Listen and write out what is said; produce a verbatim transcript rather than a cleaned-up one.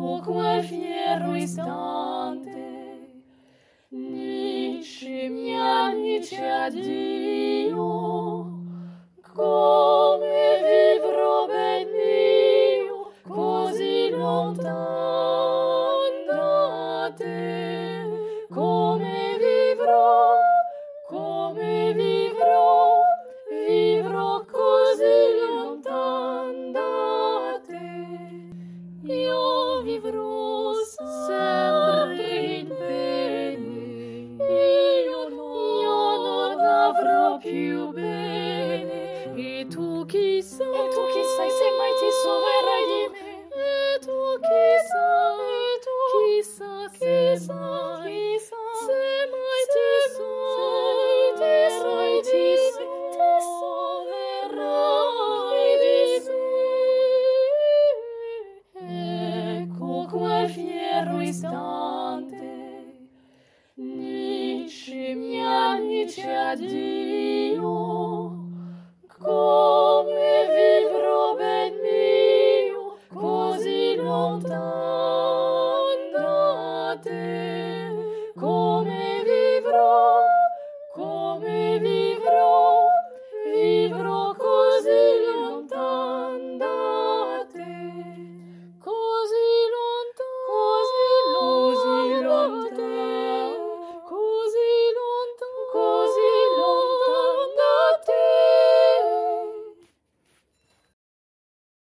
Ecco quel fiero istante, dici mia amici addio, come vivrò ben mio, così lontan da te, come vivrò, come vivrò, vivrò così lontan da te. Io vivrò sempre in bene, io non, io non avrò più bene, e tu chi sai, e tu chi sai se mai ti soverrai di me, e tu chi sai, e tu chissà, chissà, chissà, se mai ti soverrai di me, ti soverrai di me. Ecco quel fiero istante, dici miei amici addio.